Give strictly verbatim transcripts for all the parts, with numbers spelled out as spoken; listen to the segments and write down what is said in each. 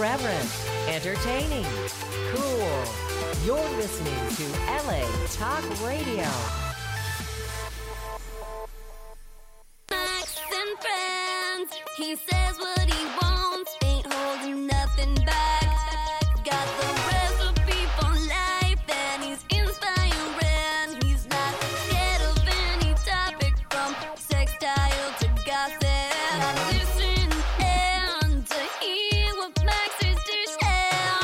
irreverent, entertaining, cool. You're listening to L A Talk Radio. Max and friends, he says what he wants, ain't holding nothing back. Got the recipe for life, and he's inspiring. He's not scared of any topic, from sextile to gossip. Listen and to hear what Max is to share.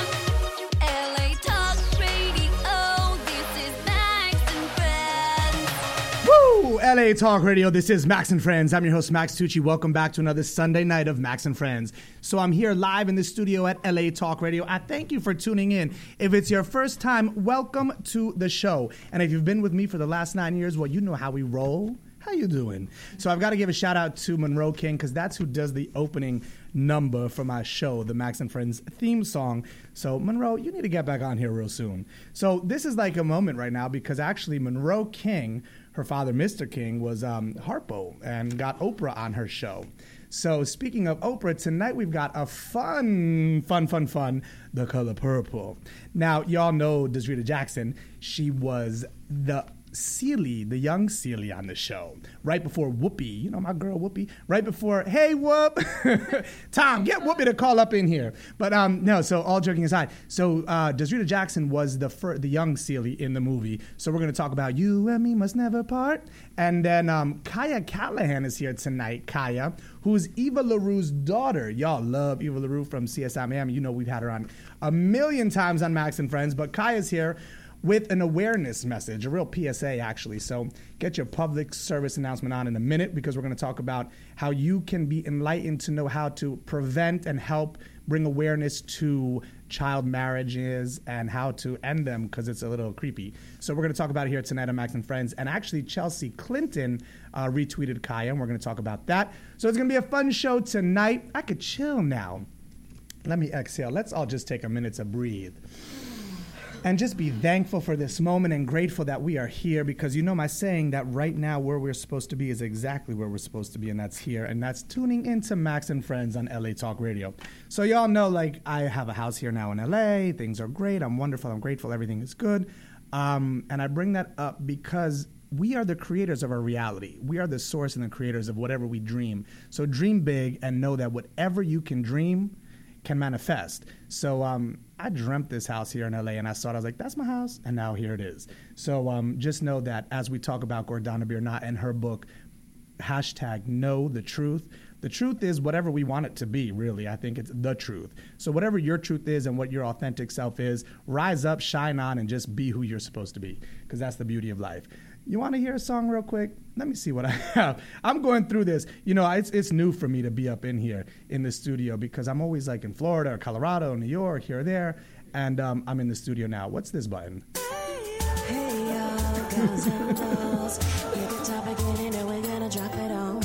L A Talk Radio, this is Max and Friends. Woo! L A Talk Radio, this is Max and Friends. I'm your host, Max Tucci. Welcome back to another Sunday night of Max and Friends. So I'm here live in the studio at L A Talk Radio. I thank you for tuning in. If it's your first time, welcome to the show. And if you've been with me for the last nine years, well, you know how we roll. How you doing? So I've got to give a shout out to Monroe King, because that's who does the opening number for my show, the Max and Friends theme song. So Monroe, you need to get back on here real soon. So this is like a moment right now, because actually Monroe King, her father, Mister King, was um, Harpo and got Oprah on her show. So speaking of Oprah, tonight we've got a fun, fun, fun, fun, The Color Purple. Now, y'all know Desrita Jackson. She was the Celie, the young Celie on the show, right before Whoopi, you know my girl Whoopi, right before, hey Whoop, Tom, get Whoopi to call up in here. But um, no, so all joking aside, so uh, Desrita Jackson was the fir- the young Celie in the movie, so we're going to talk about You and Me Must Never Part, and then um, Kaya Callahan is here tonight, Kaya, who's Eva LaRue's daughter. Y'all love Eva LaRue from C S I Miami. You know we've had her on a million times on Max and Friends, but Kaya's here with an awareness message, a real P S A actually. So get your public service announcement on in a minute, because we're going to talk about how you can be enlightened to know how to prevent and help bring awareness to child marriages and how to end them, because it's a little creepy. So we're going to talk about it here tonight on Max and Friends. And actually Chelsea Clinton uh, retweeted Kaya, and we're going to talk about that. So it's going to be a fun show tonight. I could chill now. Let me exhale. Let's all just take a minute to breathe. And just be thankful for this moment and grateful that we are here, because you know my saying that right now where we're supposed to be is exactly where we're supposed to be, and that's here, and that's tuning into Max and Friends on L A Talk Radio. So y'all know, like, I have a house here now in L A. Things are great. I'm wonderful. I'm grateful. Everything is good. Um, and I bring that up because we are the creators of our reality. We are the source and the creators of whatever we dream. So dream big and know that whatever you can dream can manifest. So um, I dreamt this house here in L A, and I saw it. I was like, that's my house, and now here it is. So um, just know that as we talk about Gordana Birnat and her book, hashtag Know the Truth, the truth is whatever we want it to be, really. I think it's the truth. So whatever your truth is and what your authentic self is, rise up, shine on, and just be who you're supposed to be, because that's the beauty of life. You want to hear a song real quick? Let me see what I have. I'm going through this. You know, it's it's new for me to be up in here in the studio, because I'm always like in Florida or Colorado, New York, here or there, and um, I'm in the studio now. What's this button? Hey, y'all, girls and dolls, pick a topic and you know we're gonna drop it on.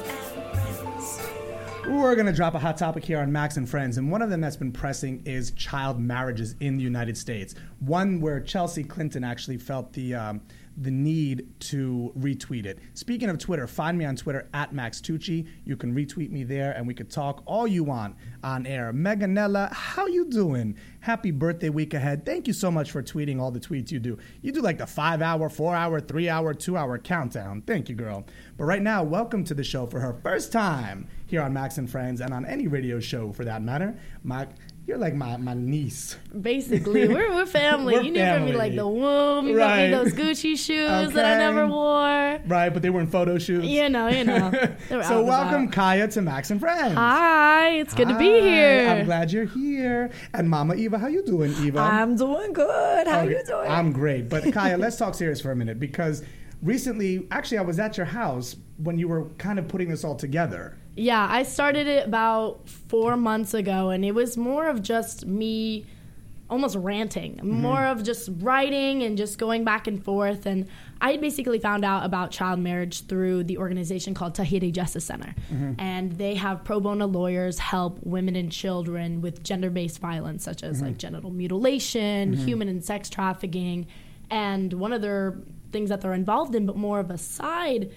We're going to drop a hot topic here on Max and Friends, and one of them that's been pressing is child marriages in the United States. One where Chelsea Clinton actually felt the um, the need to retweet it. Speaking of Twitter, find me on Twitter at Max Tucci. You can retweet me there, and we could talk all you want on air. Meganella, how you doing? Happy birthday week ahead. Thank you so much for tweeting all the tweets you do. You do like the five-hour, four-hour, three-hour, two-hour countdown. Thank you, girl. But right now, welcome to the show for her first time here on Max and Friends, and on any radio show for that matter. My You're like my, my niece. Basically, we're we're family. We're you knew family. from me like the womb. You Right. got me those Gucci shoes Okay. that I never wore. Right, but they were in photo shoots. You know, you know. They were out So and welcome, about. Kaya, to Max and Friends. Hi, it's good to be Hi, here. I'm glad you're here. And Mama Eva, how you doing, Eva? I'm doing good. How Okay, you doing? I'm great. But Kaya, let's talk serious for a minute, because recently, actually, I was at your house when you were kind of putting this all together. Yeah, I started it about four months ago, and it was more of just me almost ranting, Mm-hmm. more of just writing and just going back and forth. And I basically found out about child marriage through the organization called Tahiti Justice Center. Mm-hmm. And they have pro bono lawyers help women and children with gender-based violence, such as Mm-hmm. like genital mutilation, Mm-hmm. human and sex trafficking. And one of their things that they're involved in, but more of a side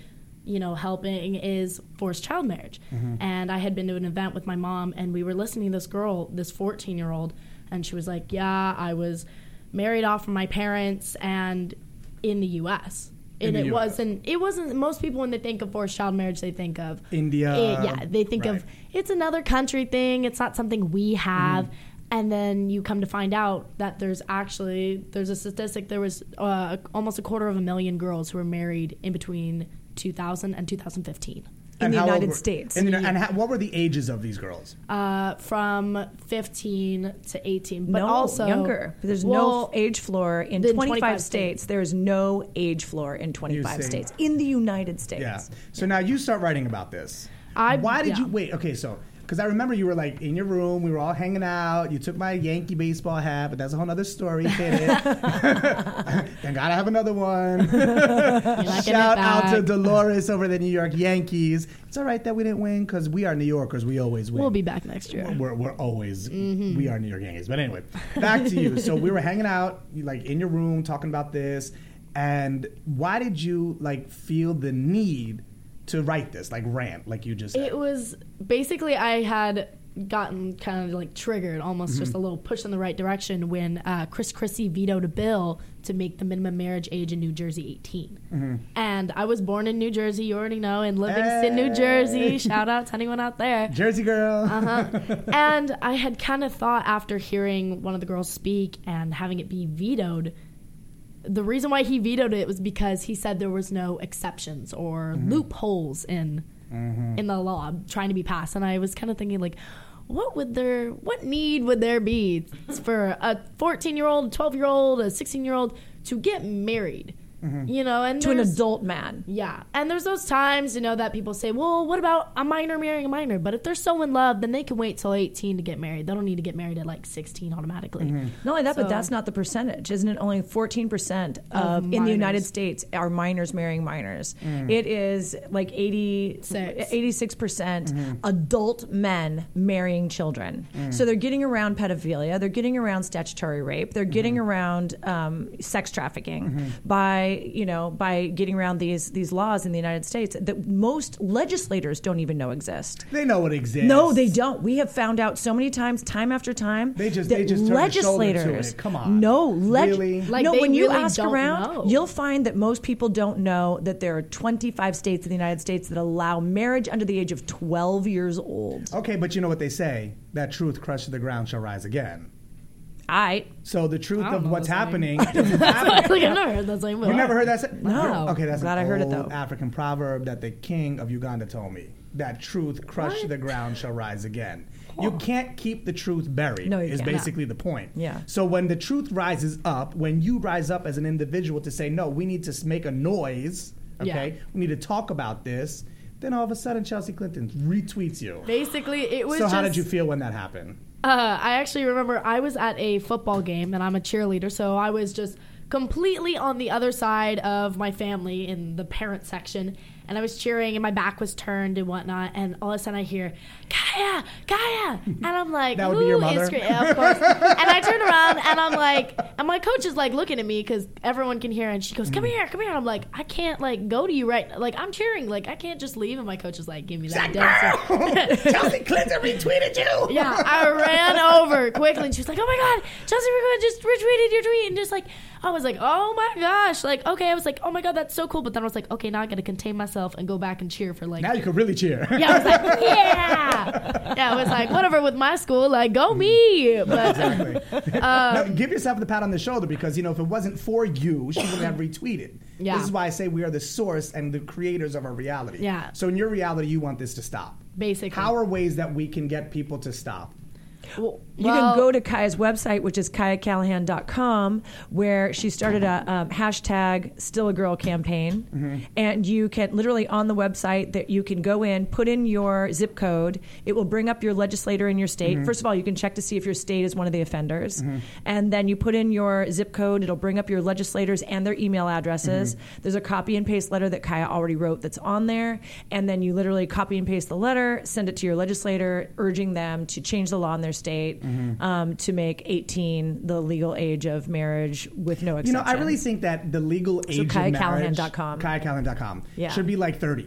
you know, helping is forced child marriage. Mm-hmm. And I had been to an event with my mom, and we were listening to this girl, this fourteen-year-old, and she was like, yeah, I was married off from my parents and in the U S And it wasn't, it wasn't, most people when they think of forced child marriage, they think of India. It, yeah, they think right. of, it's another country thing, it's not something we have. Mm. And then you come to find out that there's actually, there's a statistic, there was uh, almost a quarter of a million girls who were married in between two thousand and two thousand fifteen. In And the how United old were- States. And, and how, what were the ages of these girls? Uh, from fifteen to eighteen, but no, also younger. There's well, no age floor in the twenty-five, twenty-five states. states. There's no age floor in twenty-five see. states in the United States. Yeah. So now you start writing about this. I- Why did yeah. you wait? Okay, so because I remember you were like in your room, we were all hanging out. You took my Yankee baseball hat, but that's a whole other story. Hit it. Then gotta have another one. Shout out to Dolores over the New York Yankees. It's all right that we didn't win because we are New Yorkers. We always win. We'll be back next year. We're, we're always, mm-hmm. we are New York Yankees. But anyway, back to you. So we were hanging out, like in your room, talking about this. And why did you like feel the need to write this, like rant, like you just said? It was basically I had gotten kind of like triggered, almost mm-hmm. just a little push in the right direction when uh, Chris Christie vetoed a bill to make the minimum marriage age in New Jersey eighteen. Mm-hmm. And I was born in New Jersey, you already know, in Livingston, hey. New Jersey. Shout out to anyone out there. Jersey girl. Uh-huh. And I had kind of thought after hearing one of the girls speak and having it be vetoed, the reason why he vetoed it was because he said there was no exceptions or mm-hmm. loopholes in mm-hmm. in the law trying to be passed. And I was kind of thinking, like, what would there, what need would there be for a fourteen-year-old, a twelve-year-old, a sixteen-year-old to get married? Mm-hmm. You know, and to an adult man. Yeah. And there's those times, you know, that people say, well, what about a minor marrying a minor? But if they're so in love, then they can wait till eighteen to get married. They don't need to get married at like sixteen automatically. Mm-hmm. Not only that, so, but that's not the percentage. Isn't it only fourteen percent of, of in the United States are minors marrying minors? Mm. It is like eighty-six percent mm-hmm. adult men marrying children. Mm. So they're getting around pedophilia. They're getting around statutory rape. They're getting mm-hmm. around um, sex trafficking mm-hmm. by you know, by getting around these these laws in the United States that most legislators don't even know exist. They know it exists. No, they don't. We have found out so many times, time after time, they just that they just turn legislators. The shoulder to it. Come on, no, leg- really? Like no. they When you really ask don't around, know. you'll find that most people don't know that there are twenty-five states in the United States that allow marriage under the age of twelve years old. Okay, but you know what they say: that truth crushed to the ground shall rise again. I So the truth of know what's the happening. like, I've never heard that same word. You never heard that? Say- No. Okay, that's Glad an I heard it, old though. African proverb that the king of Uganda told me. That truth crushed to the ground shall rise again. You can't keep the truth buried. No, you is can't. basically the point. Yeah. So when the truth rises up, when you rise up as an individual to say, no, we need to make a noise. Okay, Yeah. we need to talk about this. Then all of a sudden, Chelsea Clinton retweets you. Basically, it was So just, how did you feel when that happened? Uh, I actually remember I was at a football game, and I'm a cheerleader, so I was just completely on the other side of my family in the parent section, and I was cheering, and my back was turned and whatnot, and all of a sudden I hear, Kaya, Kaya, and I'm like, That would be your who mother? is scre-" Yeah, of course. And I turn around, and I'm like, and my coach is like looking at me because everyone can hear, and she goes, come here, come here. And I'm like, I can't like go to you right, like I'm cheering, like I can't just leave, and my coach is like, give me that dead Girl! Chelsea Clinton retweeted you. Yeah, I ran over quickly, and she was like, "Oh my God, Chelsea just retweeted your tweet," and just like, I was like, "Oh my gosh!" Like, okay, I was like, "Oh my God, that's so cool," but then I was like, "Okay, now I got to contain myself and go back and cheer for like." Now you can really cheer. Yeah, I was like, "Yeah, yeah." I was like, "Whatever with my school, like, go me." But Exactly. Now, give yourself the pat on the shoulder because, you know, if it wasn't for you, she wouldn't have retweeted. Yeah. This is why I say we are the source and the creators of our reality. Yeah. So in your reality, you want this to stop. basically, How are ways that we can get people to stop? well, You can go to Kaya's website, which is kaya callahan dot com, where she started a um, hashtag Still a Girl campaign. Mm-hmm. And you can literally on the website that you can go in, put in your zip code. It will bring up your legislator in your state. Mm-hmm. First of all, you can check to see if your state is one of the offenders. Mm-hmm. And then you put in your zip code. It'll bring up your legislators and their email addresses. Mm-hmm. There's a copy and paste letter that Kaya already wrote that's on there. And then you literally copy and paste the letter, send it to your legislator, urging them to change the law in their state state um, to make eighteen the legal age of marriage with no You exceptions. know, I really think that the legal age of Kaya marriage, Callahan dot com. Kaya Callahan dot com, Yeah. should be like thirty.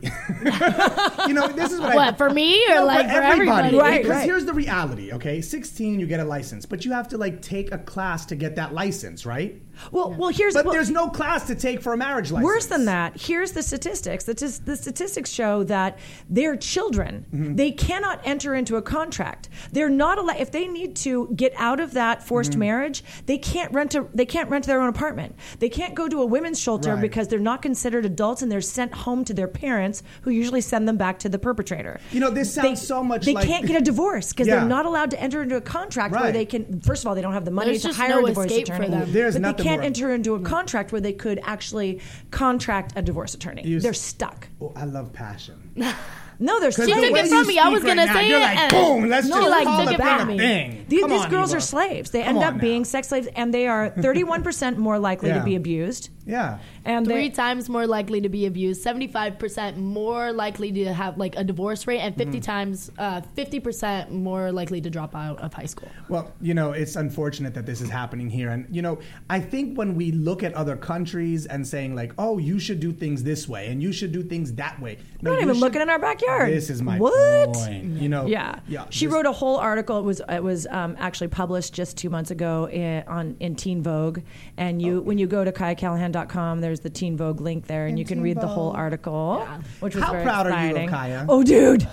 You know, this is what, I... What, for me or No, like for everybody? Right, Because right. here's the reality, okay? sixteen, you get a license, but you have to like take a class to get that license, right? Well, well, here's But well, there's no class to take for a marriage license. worse than that. Here's the statistics. The, tis- the statistics show that their children, Mm-hmm. they cannot enter into a contract. They're not allowed. If they need to get out of that forced Mm-hmm. marriage, they can't rent a. They can't rent their own apartment. They can't go to a women's shelter Right. because they're not considered adults and they're sent home to their parents, who usually send them back to the perpetrator. You know, this sounds so much They like- can't get a divorce because Yeah. they're not allowed to enter into a contract where Right. they can. First of all, they don't have the money There's to just hire no a divorce escape for attorney. them. There's but they nothing can't more- enter into a contract where they could actually contract a divorce attorney. You s- They're stuck. Oh, I love passion. No, they're Because She the took way it from you me. I was speak gonna right now, say you're it, like, and- boom, let's No, just like, call took the it thing from a me. thing. These, Come these on, girls Eva. are slaves. They Come end on up being now. sex slaves, and they are thirty-one percent more likely Yeah. to be abused. Yeah. And Three they, times more likely to be abused, seventy-five percent more likely to have like a divorce rate, and fifty Mm-hmm. times, uh, fifty percent more likely to drop out of high school. Well, you know, it's unfortunate that this is happening here. And, you know, I think when we look at other countries and saying, like, oh, you should do things this way and you should do things that way. No, we're not you even should- looking in our backyard. This is my what? point. You know, Yeah. yeah She this- wrote a whole article. It was it was um, actually published just two months ago in, on in Teen Vogue. And you when you go to Kaya Callahan dot com, there's the Teen Vogue link there, and In you can Teen read the whole Vogue. article, Yeah. which was How very proud are you of exciting. Kaya? Oh, dude.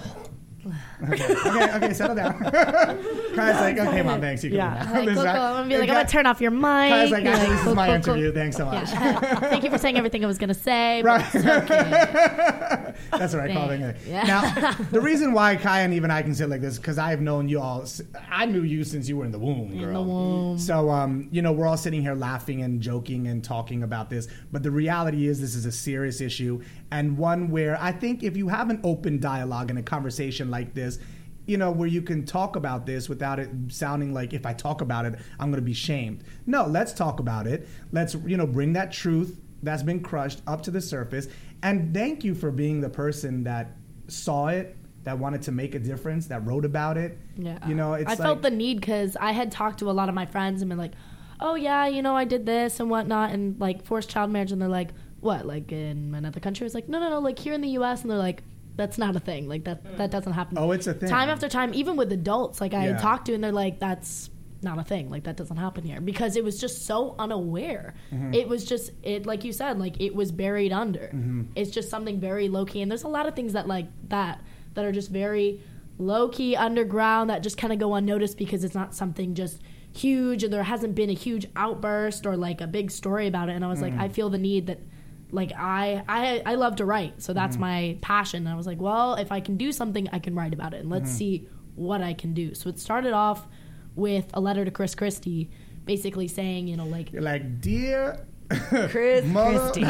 Okay, okay, okay, settle down. Kaya's like, okay, mom, thanks. You can Yeah. leave now. Like, This cool, is cool. not- I'm gonna be like, Kaya- I'm gonna turn off your mic. Kaya's like, Be actually, this cool, is my cool, interview. cool. Thanks so much. Yeah. Thank you for saying everything I was gonna say. But Right. it's okay. That's what I call it. Anyway. Yeah. Now, the reason why Kaya and even I can sit like this because I've known you all. s- I knew you since you were in the womb, girl. In the womb. So, um, you know, we're all sitting here laughing and joking and talking about this, but the reality is this is a serious issue and one where I think if you have an open dialogue and a conversation like this, you know, where you can talk about this without it sounding like if I talk about it, I'm going to be shamed. No, let's talk about it. Let's, you know, bring that truth that's been crushed up to the surface. And thank you for being the person that saw it, that wanted to make a difference, that wrote about it. Yeah. You know, it's I like, felt the need because I had talked to a lot of my friends and been like, oh yeah, you know, I did this and whatnot, and like forced child marriage, and they're like, what, like in another country? I was like, no, no, no, like here in the U S, and they're like, that's not a thing. Like that, that doesn't happen. Oh, it's a thing. Time after time, even with adults, like I Yeah. had talked to, and they're like, that's not a thing. Like that doesn't happen here because it was just so unaware. Mm-hmm. It was just it, like you said, like it was buried under. Mm-hmm. It's just something very low key, and there's a lot of things that like that that are just very low key underground that just kind of go unnoticed because it's not something just huge, and there hasn't been a huge outburst or like a big story about it. And I was like, I feel the need that. Like I, I, I love to write, so that's my passion. And I was like, well, if I can do something, I can write about it, and let's see what I can do. So it started off with a letter to Chris Christie, basically saying, you know, like, You're like, dear Chris mother, Christie.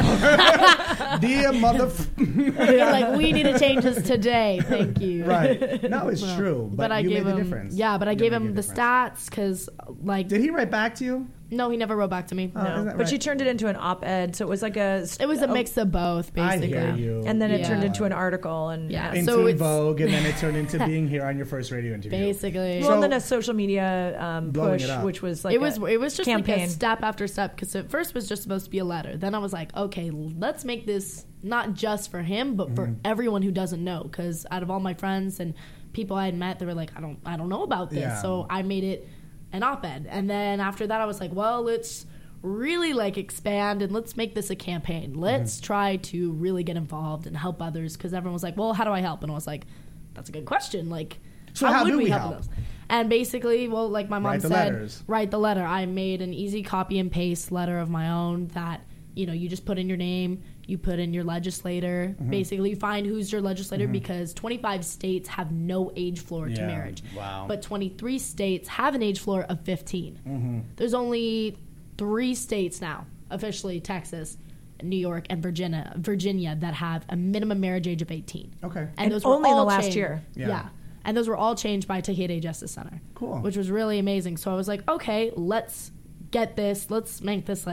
dear mother. like we need to change this today. Thank you. Right. No, it's true. But, But, I you gave made him, the difference. yeah. But I You gave made him a the difference. stats because, like, Did he write back to you? no, he never wrote back to me. Oh, no, isn't that But she right? turned it into an op-ed, so it was like a. it was a mix of both, I basically. hear you. And then it Yeah. turned into an article, and Yeah. in So Teen it's- Vogue, and then it turned into being here on your first radio interview. Basically, Well, So- and then a social media um, Blowing push, it up. which was like it was a it was just campaign. like a step after step because at first it was just supposed to be a letter. Then I was like, okay, let's make this not just for him, but for everyone who doesn't know. Because out of all my friends and people I had met, they were like, I don't I don't know about this. Yeah. So I made it an op-ed, and then after that, I was like, well, let's really like expand and let's make this a campaign. Let's try to really get involved and help others because everyone was like, well, how do I help? And I was like, that's a good question. Like, So how would do we we help, help? others? And basically, well, like my mom Write the said, letters. write the letter. I made an easy copy and paste letter of my own that, you know, you just put in your name, you put in your legislator. Mm-hmm. Basically, you find who's your legislator because twenty-five states have no age floor to Yeah. marriage. Wow. But twenty-three states have an age floor of fifteen. Mm-hmm. There's only three states now, officially Texas, New York, and Virginia, Virginia that have a minimum marriage age of eighteen. Okay. And were only in the all last changed- year. Yeah. Yeah. And those were all changed by Tahiti Justice Center. Cool. Which was really amazing. So I was like, okay, let's get this. Let's make this like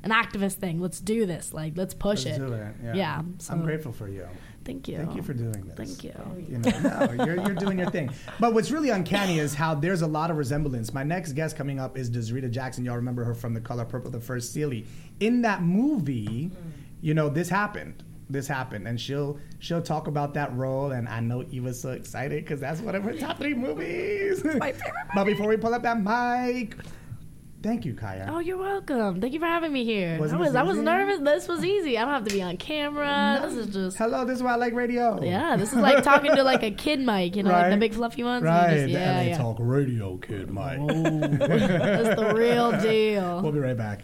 an activist thing. Let's do this. Like, let's push Let's it. do it. Yeah. Yeah, so- I'm grateful for you. Thank you. Thank you for doing this. Thank you. You know, no, you're, you're doing your thing. But what's really uncanny is how there's a lot of resemblance. My next guest coming up is Desrita Jackson. Y'all remember her from The Color Purple, the first Celie. In that movie, you know, this happened. This happened, and she'll she'll talk about that role. And I know Eva's so excited because that's one of her top three movies. My favorite movie. But before we pull up that mic, thank you, Kaya. Oh, you're welcome. Thank you for having me here. Wasn't I was this I was easy? nervous. This was easy. I don't have to be on camera. No. This is just Hello, this is why I like radio. yeah. This is like talking to like a kid mic, you know, like Right. the big fluffy ones. You Right, just- the yeah, L A yeah. Talk Radio kid, Mike. That's the real deal. We'll be right back.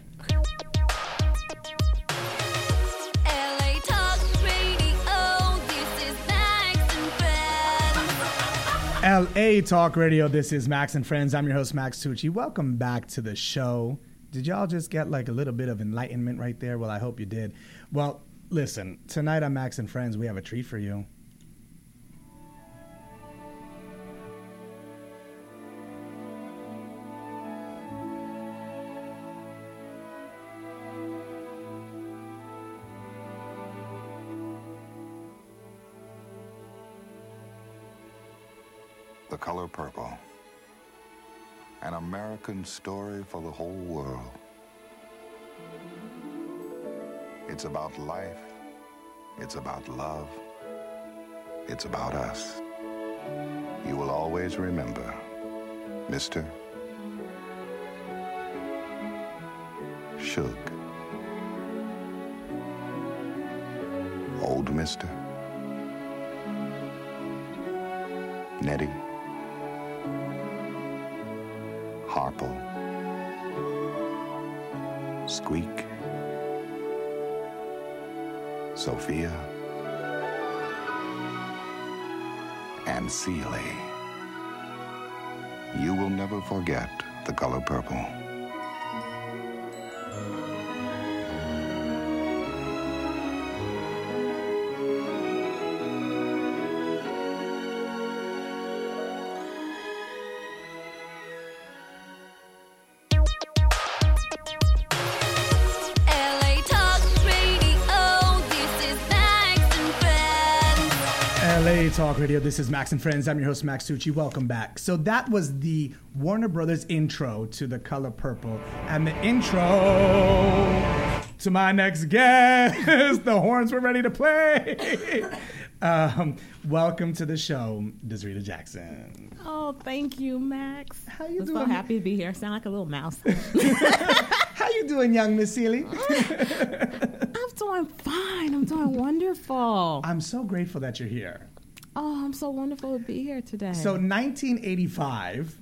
L A Talk Radio, this is Max and Friends. L A Talk Radio, this is Max and Friends. I'm your host, Max Tucci. Welcome back to the show. Did y'all just get like a little bit of enlightenment right there? Well, I hope you did. Well, listen, tonight on Max and Friends, we have a treat for you. The Color Purple. An American story for the whole world. It's about life. It's about love. It's about us. You will always remember, Mister Suge. Old Mister Nettie. Harple, Squeak, Sophia, and Celie. You will never forget The Color Purple. L A Talk Radio, this is Max and Friends. L A Talk Radio, this is Max and Friends. I'm your host, Max Tucci. Welcome back. So that was the Warner Brothers intro to The Color Purple. And the intro to my next guest. The horns were ready to play. um, welcome to the show, Desrita Jackson. Oh, thank you, Max. How you I'm doing? so happy to be here. Sound like a little mouse. How you doing, young Miss Celie? I'm doing fine. I'm doing wonderful. I'm so grateful that you're here. Oh, I'm so wonderful to be here today. So nineteen eighty-five,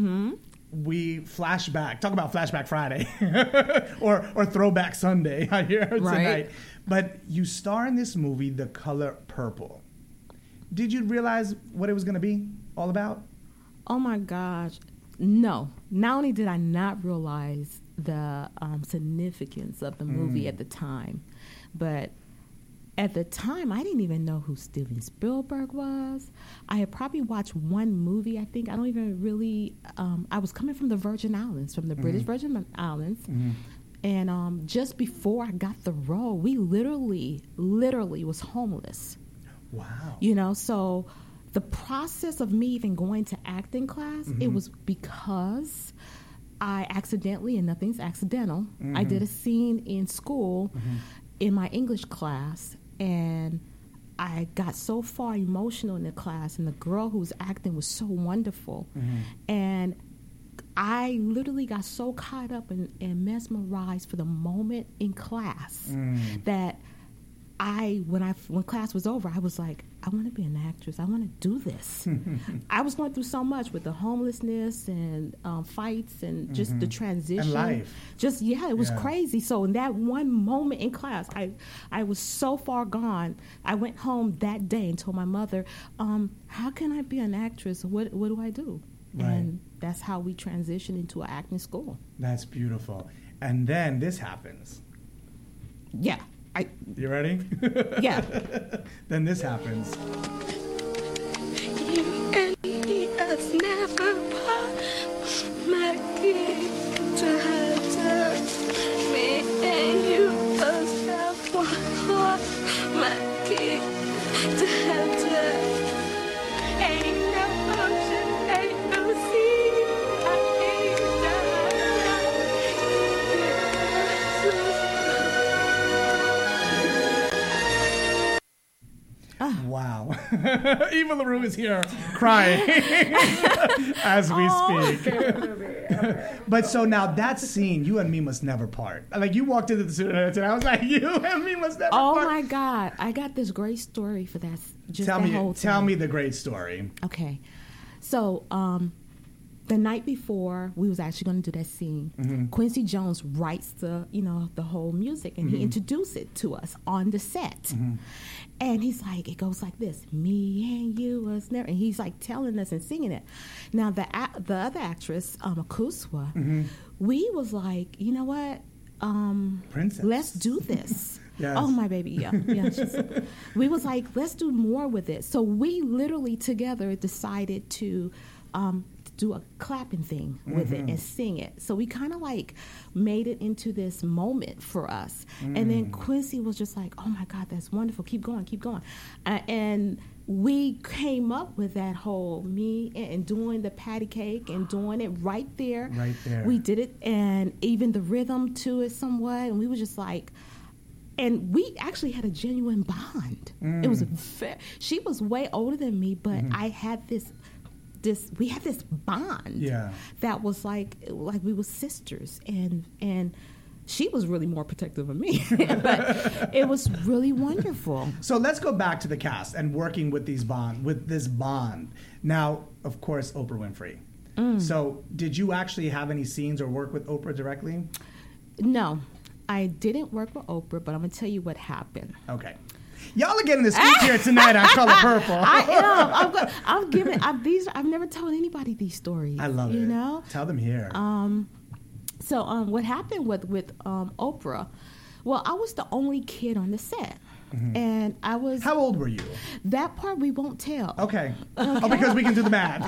we flashback. Talk about Flashback Friday or or Throwback Sunday here tonight. Right. But you star in this movie, The Color Purple. Did you realize what it was going to be all about? oh my gosh. No. Not only did I not realize the um, significance of the movie at the time, but at the time, I didn't even know who Steven Spielberg was. I had probably watched one movie, I think. I don't even really, um, I was coming from the Virgin Islands, from the British Virgin Islands. And um, just before I got the role, we literally, literally was homeless. Wow. You know, so the process of me even going to acting class, it was because I accidentally, and nothing's accidental, I did a scene in school in my English class, and I got so far emotional in the class, and the girl who was acting was so wonderful. And I literally got so caught up and, and mesmerized for the moment in class that I, when I, when class was over, I was like, I want to be an actress. I want to do this. I was going through so much with the homelessness and um, fights and just the transition. life. Just, yeah, it was Yeah. crazy. So in that one moment in class, I, I was so far gone. I went home that day and told my mother, um, how can I be an actress? What, what do I do? Right. And that's how we transitioned into an acting school. That's beautiful. And then this happens. Yeah. I, You ready? yeah. Then this happens. You and me has never part. My key to her me Wow. Eva LaRue is here crying as we Oh, speak. But so now that scene, you and me must never part. Like you walked into the studio and I was like, you and me must never Oh part. my God! I got this great story for that. Just Tell that me, whole tell thing. me the great story. Okay, so um, the night before we was actually going to do that scene, Mm-hmm. Quincy Jones writes the you know the whole music and Mm-hmm. he introduced it to us on the set, and he's like, it goes like this: me and you was never. And he's like telling us and singing it. Now the a- the other actress, um, Akuswa, Mm-hmm. we was like, you know what? Um, Princess. let's do this. Yes. Oh my baby, yeah, yeah. she's- we was like, let's do more with it. So we literally together decided to um, do a clapping thing with it and sing it. So we kind of like made it into this moment for us. And then Quincy was just like, oh my God, that's wonderful. Keep going, keep going. Uh, and we came up with that whole me and, and doing the patty cake and doing it right there. Right there. We did it, and even the rhythm to it somewhat. And we were just like, and we actually had a genuine bond. It was a ve- she was way older than me, but I had this this we had this bond Yeah. that was like like we were sisters, and and she was really more protective of me. But it was really wonderful. So let's go back to the cast and working with these bond with this bond. Now, of course, Oprah Winfrey. Mm. So, did you actually have any scenes or work with Oprah directly? No, I didn't work with Oprah, but I'm gonna tell you what happened. Okay. Y'all are getting the scoop here tonight on Color Purple. I am. I'm, go- I'm giving. I've, these. I've never told anybody these stories. I love you it. You know. Tell them here. Um, so um, what happened with with um, Oprah? Well, I was the only kid on the set, and I was. How old were you? That part we won't tell. Okay. Oh, because we can do the math.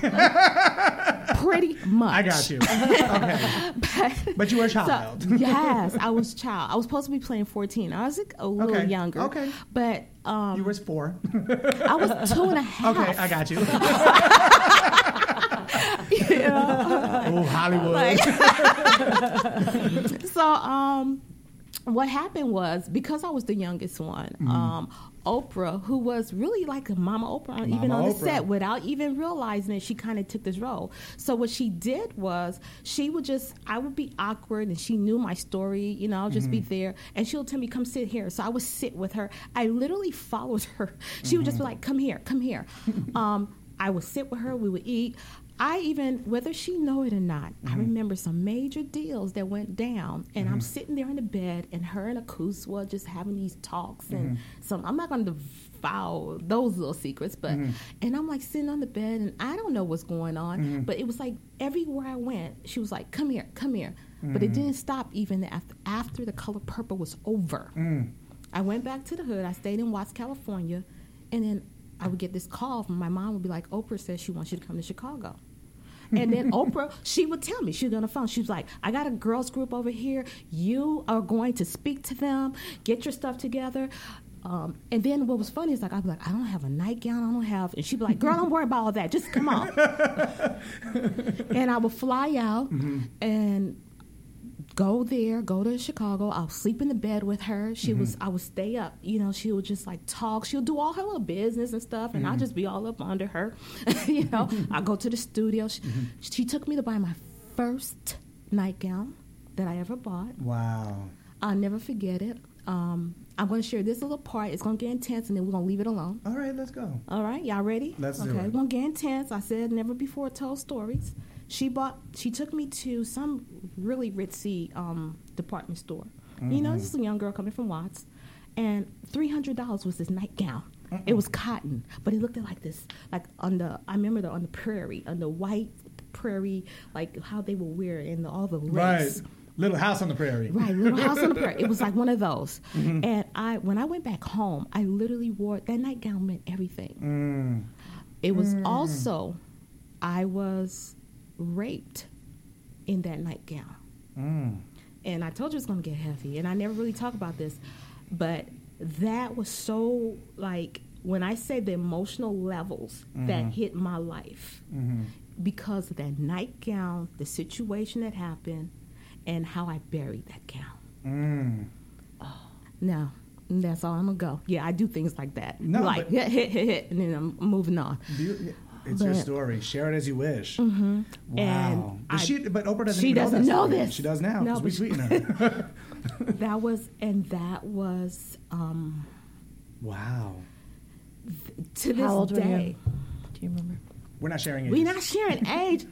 Pretty much. I got you. Okay. but, But you were a so- child. yes, I was a child. I was supposed to be playing fourteen. I was like, a little Okay. younger. Okay. But um, You were four. I was two and a half. Okay, I got you. Yeah. Oh, Hollywood. Like- so um what happened was, because I was the youngest one, Mm-hmm. um Oprah, who was really like a Mama Oprah, on- even Mama on the Oprah. set, without even realizing it, she kind of took this role. So what she did was, she would just, I would be awkward, and she knew my story, you know, I'll just be Mm-hmm. there, and she'll tell me, come sit here. So I would sit with her. I literally followed her. She would just be Mm-hmm. like, come here, come here. um, I would sit with her, we would eat. I even, whether she know it or not, I remember some major deals that went down, and I'm sitting there in the bed, and her and Akuswa just having these talks, and some, I'm not going to devour those little secrets, but, and I'm like sitting on the bed, and I don't know what's going on, but it was like everywhere I went, she was like, come here, come here. But it didn't stop even after, after The Color Purple was over. I went back to the hood, I stayed in Watts, California, and then I would get this call from my mom, would be like, Oprah says she wants you to come to Chicago. And then Oprah, she would tell me, she was on the phone, she was like, I got a girls group over here, you are going to speak to them, get your stuff together. Um, and then what was funny is, like, I'd be like, I don't have a nightgown, I don't have, and she'd be like, girl, don't worry about all that, just come on. And I would fly out and go there, go to Chicago. I'll sleep in the bed with her. She was, I would stay up. You know, she would just like talk. She'll do all her little business and stuff, and I'll just be all up under her. You know, I go to the studio. She, she took me to buy my first nightgown that I ever bought. Wow. I'll never forget it. Um, I'm going to share this little part. It's going to get intense, and then we're going to leave it alone. All right, let's go. All right, y'all ready? Let's do okay, it. we're going to get intense. I said never before told stories. She bought. She took me to some really ritzy um, department store. You know, this is a young girl coming from Watts, and three hundred dollars was this nightgown. It was cotton, but it looked like this, like on the. I remember the on the prairie, on the white prairie, like how they would wear it in the, all the Right. lace. Little House on the Prairie. Right, Little House on the Prairie. It was like one of those. And I, when I went back home, I literally wore that nightgown. Meant everything. It was also, I was raped in that nightgown. And I told you it's going to get heavy, and I never really talk about this, but that was so, like, when I say the emotional levels that hit my life, because of that nightgown, the situation that happened, and how I buried that gown. Oh. Now, And that's all I'm gonna go. Yeah, I do things like that. No, like but- hit, hit, hit, hit, and then I'm moving on. Do you- It's your But- story. Share it as you wish. Mm-hmm. Wow. And Does I- she, but Oprah doesn't she even doesn't know, know that story. this. She does now No, because we but tweeting her. That was, and that was, um, Wow. to this How old were day. you? Do you remember? We're not sharing it. We're not sharing age.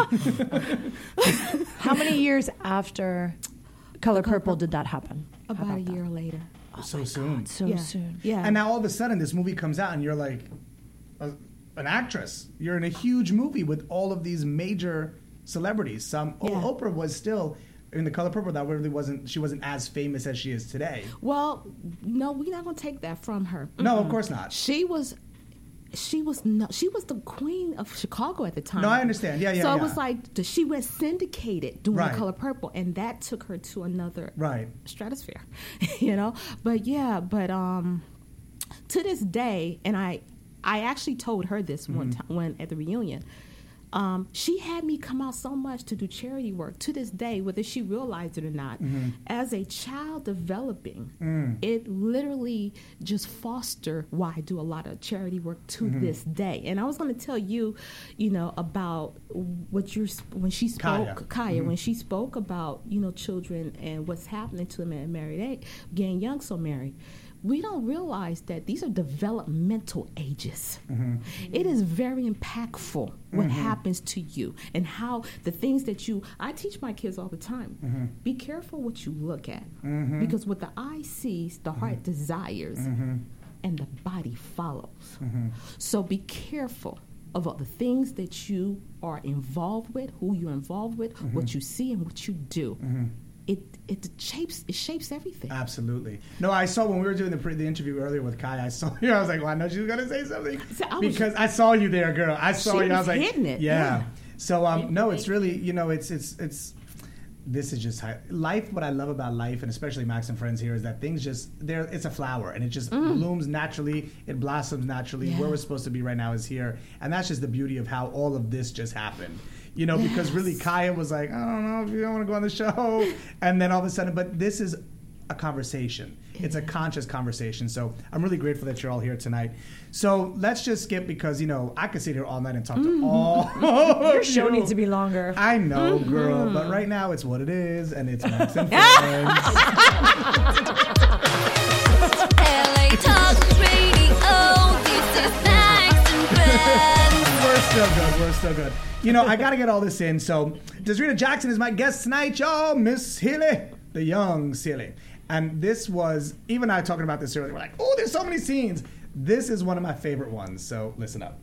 Yvonne. How many years after Color Purple did that happen? How About a that? year later. so soon. So yeah. soon. Yeah. And now all of a sudden, this movie comes out, and you're like a, an actress. You're in a huge movie with all of these major celebrities. Some oh, Yeah. Oprah was still in The Color Purple. That really wasn't. She wasn't as famous as she is today. Well, no, we're not gonna take that from her. No, of course not. She was, she was no, she was the queen of Chicago at the time. No, I understand. Yeah, yeah, So yeah. it was like the, she went syndicated doing Right. The Color Purple, and that took her to another Right. stratosphere, you know. But yeah, but um, to this day, and I, I actually told her this one Mm-hmm. time when at the reunion. Um, she had me come out so much to do charity work. To this day, whether she realized it or not, Mm-hmm. as a child developing, Mm. it literally just fostered why I do a lot of charity work to Mm-hmm. this day. And I was going to tell you, you know, about what you're when she spoke, Kaya. Kaya, Mm-hmm. when she spoke about you know children and what's happening to them at married age, getting young so married. We don't realize that these are developmental ages. Mm-hmm. It is very impactful what happens to you and how the things that you. I teach my kids all the time. Mm-hmm. Be careful what you look at because what the eye sees, the heart desires, Mm-hmm. and the body follows. So be careful of all the things that you are involved with, who you're involved with, Mm-hmm. what you see, and what you do. It it shapes it shapes everything. Absolutely. No, I saw when we were doing the pre- the interview earlier with Kai. I saw you. I was like, well, I know she was gonna say something So I was- because I saw you there, girl. I saw She you. I was was like, hitting it, Yeah. yeah. So um, no, it's really you know, it's it's it's. This is just how, life. What I love about life, and especially Max and Friends here, is that things just there. It's a flower, and it just blooms naturally. It blossoms naturally. Yeah. Where we're supposed to be right now is here, and that's just the beauty of how all of this just happened. You know, because really Kaya was like, I don't know if you don't want to go on the show, and then all of a sudden, but this is a conversation. It's a conscious conversation. So I'm really grateful that you're all here tonight. So let's just skip because, you know, I could sit here all night and talk to all Your of show you. needs to be longer. I know, girl, but right now it's what it is, and it's Max and Friends. L A Talk Radio, this is Max and Friends. We're still good. We're still good. You know, I got to get all this in. So, Desrita Jackson is my guest tonight, y'all. Miss Healy, the young Healy. And this was, even I talking about this earlier, we're like, oh, there's so many scenes. This is one of my favorite ones. So, listen up.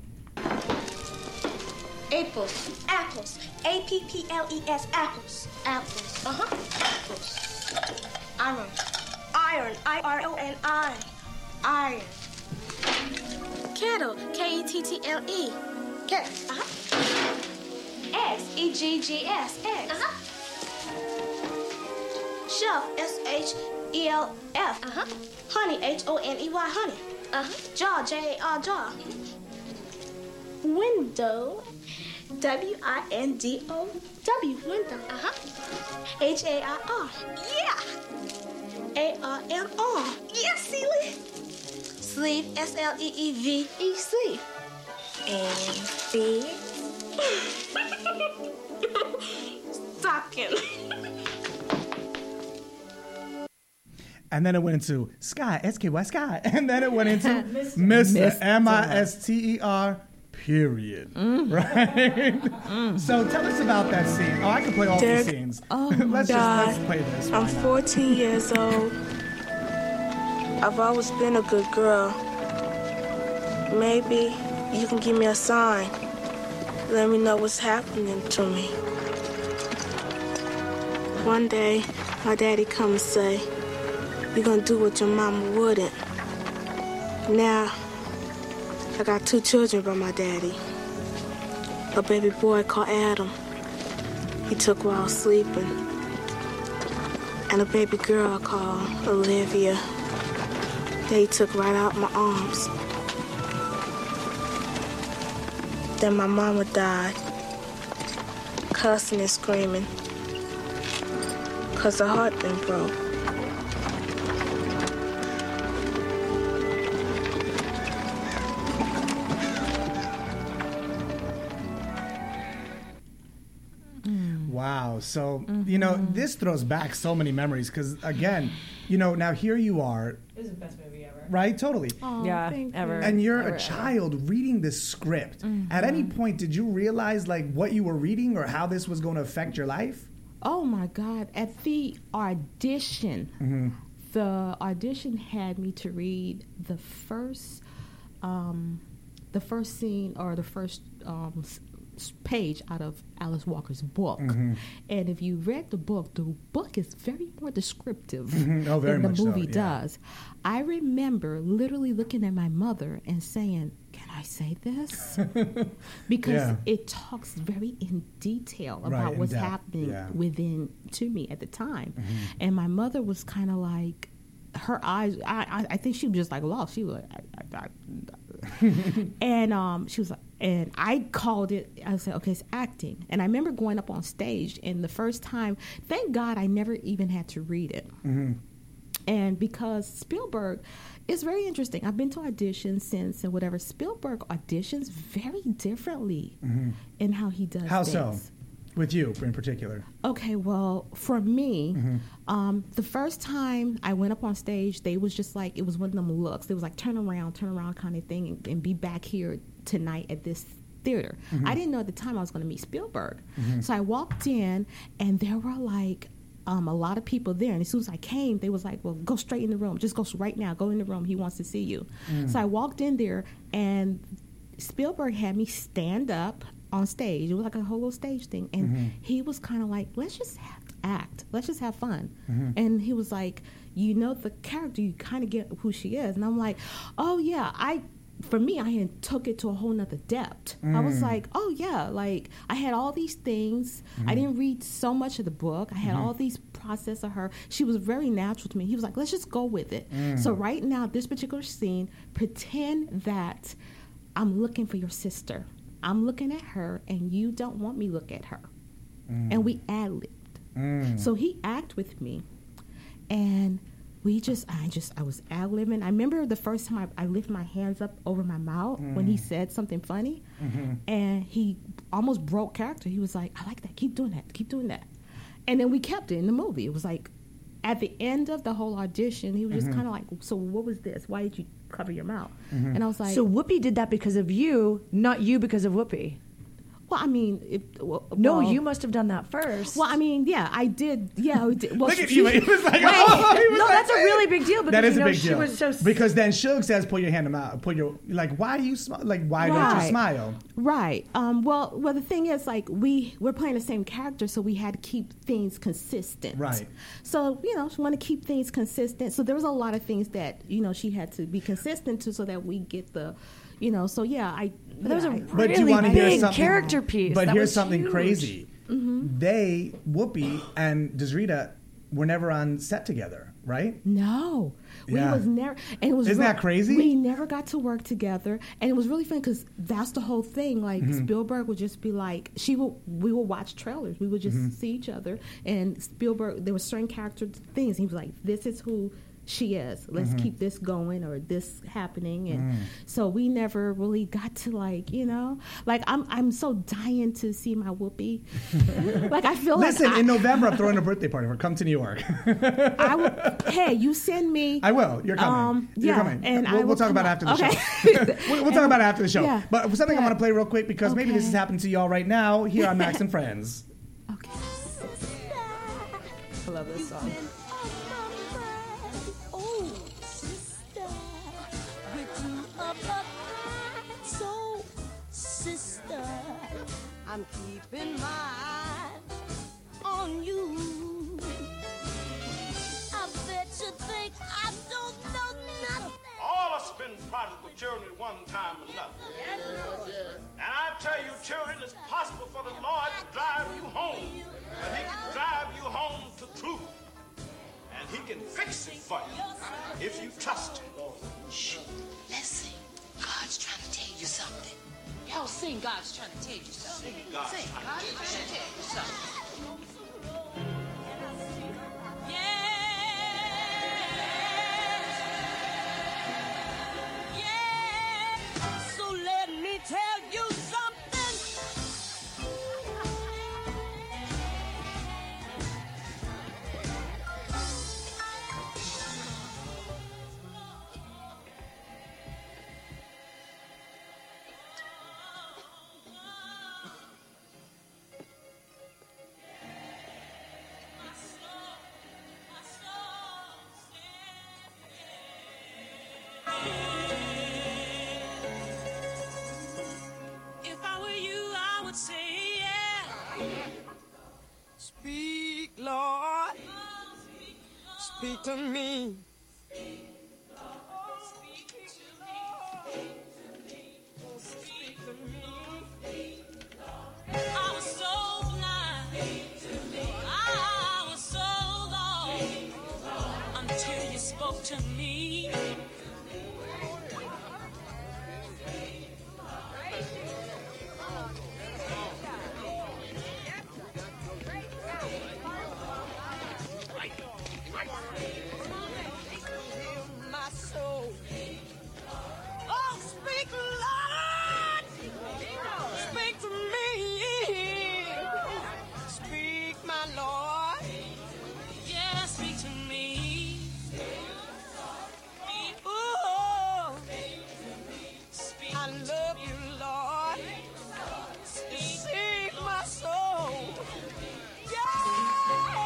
Apples. Apples. A P P L E S. Apples. Apples. Uh-huh. Apples. Iron. Iron. I R O N. Iron. Iron. Kettle. K E T T L E. Kettle. Uh-huh. Eggs. E G G S. Eggs. Uh-huh. Shelf. S H E L F. Uh-huh. Honey. H O N E Y. Honey. Uh-huh. Jar. J A R. Jar. Window. W I N D O W. Window. Uh-huh. H A I R. Yeah. A R M R. Yeah, Sealy. Sleeve. S L E E V E. Sleeve. And feet. Stocking. And then it went into Sky, S K Y Sky. And then it went into Mister M I S T E R, period. Right? So tell us about that scene. Oh, I can play all Derek, the scenes. oh let's my just God. let's play this. I'm Why not? fourteen years old. I've always been a good girl. Maybe you can give me a sign. Let me know what's happening to me. One day, my daddy come and say, you're gonna do what your mama wouldn't. Now, I got two children by my daddy. A baby boy called Adam. He took while I was sleeping. And a baby girl called Olivia that he took right out my arms. Then my mama died, cussing and screaming, cause her heart been broke. Wow. So, you know, this throws back so many memories because, again, you know, now here you are. It was the best movie ever. Right? Totally. Oh, Yeah, thank you. ever. And you're Ever, a ever. child reading this script. At any point, did you realize, like, what you were reading or how this was going to affect your life? Oh my God! At the audition, Mm-hmm. the audition had me to read the first, um, the first scene or the first um, s- s- page out of Alice Walker's book. Mm-hmm. And if you read the book, the book is very more descriptive Oh, very than the much so, movie yeah. does. I remember literally looking at my mother and saying, "Can I say this?" Because Yeah. it talks very in detail Right, about in what's depth, happening yeah. within to me at the time. Mm-hmm. And my mother was kind of like, her eyes, I, I, I think she was just like lost. She was like, I, I, I, and um, she was like, and I called it, I said, okay, it's acting. And I remember going up on stage, and the first time, thank God I never even had to read it. Mm-hmm. And because Spielberg is very interesting. I've been to auditions since and whatever. Spielberg auditions very differently in how he does Mm-hmm. How things. so? With you in particular. Okay, well, for me, Mm-hmm. um, the first time I went up on stage, they was just like, it was one of them looks. It was like, turn around, turn around kind of thing, and, and be back here tonight at this theater. Mm-hmm. I didn't know at the time I was going to meet Spielberg. So I walked in, and there were like um, a lot of people there. And as soon as I came, they was like, well, go straight in the room. Just go right now. Go in the room. He wants to see you. So I walked in there, and Spielberg had me stand up on stage. It was like a whole little stage thing. And he was kind of like, let's just have, act. Let's just have fun. And he was like, you know the character, you kind of get who she is. And I'm like, oh, yeah, I... For me, I had took it to a whole nother depth. I was like, oh, yeah, like, I had all these things. I didn't read so much of the book. I had all these process of her. She was very natural to me. He was like, let's just go with it. So right now, this particular scene, pretend that I'm looking for your sister. I'm looking at her, and you don't want me to look at her. And we ad-libbed. So he acted with me, and we just, I just, I was ad-libbing. I remember the first time I, I lifted my hands up over my mouth when he said something funny, and he almost broke character. He was like, I like that. Keep doing that. Keep doing that. And then we kept it in the movie. It was like, at the end of the whole audition, he was just kind of like, so what was this? Why did you cover your mouth? And I was like, So Whoopi did that because of you, not you because of Whoopi. well, I mean, it, well, No, well, you must have done that first. Well, I mean, yeah, I did. Yeah, I did. Well, Look at she- you. He was like, Wait. oh, he was no, like, that's a really big deal because That is you a know, big she deal. was so Because then Suge says, "Pull your hand in my mouth." Put your like. Why do you smile? Like, why don't you Right. smile? Right. Um, well, well, the thing is, like, we we're playing the same character, so we had to keep things consistent. Right. So you know, she wanted to keep things consistent. So there was a lot of things that you know she had to be consistent to, so that we get the, you know. So yeah, I. But that was a yeah, I- But really you want to hear big something? character piece. But That here's was something huge. crazy. Mm-hmm. They, Whoopi and Desrita, were never on set together, right? No, we Yeah. was never, and it was. Isn't real- that crazy? We never got to work together, and it was really fun because that's the whole thing. Like Mm-hmm. Spielberg would just be like, she will, we would watch trailers, we would just Mm-hmm. see each other, and Spielberg, there were certain character things. He was like, this is who she is. Let's Mm-hmm. keep this going or this happening, and Mm. so we never really got to like, you know, like I'm, I'm so dying to see my Whoopi. Like I feel Listen, like I, in November, I'm throwing a birthday party for her. Come to New York. I will, hey, you send me. I will. You're coming. Um, You're yeah, coming. and we'll, I we'll will talk come about it up. after the Okay. show. we'll, we'll talk about it after the show. Yeah. But something I Yeah. want to play real quick because maybe this Okay. is happening to y'all right now here on Max and Friends. Okay. I love this song. Oh, sister, we're two up so sister, I'm keeping my eye on you. I bet you think I don't know nothing. All of us been prodigal children at one time or another. And I tell you, children, it's possible for the Lord to drive you home. But he can drive you home to truth. And he can fix it for you if you trust him. Shh, let's sing. God's trying to tell you something. Y'all sing God's trying to tell you something. Sing God's Sing trying to God's tell you trying to tell you something. So let me tell you something. speak to me. I was so blind. I was so lost until you spoke to me. My soul. Oh, speak, Lord. Speak to me. Speak, my Lord. Yeah, speak to me. Ooh. I love you, Lord. Speak, my soul. Yeah.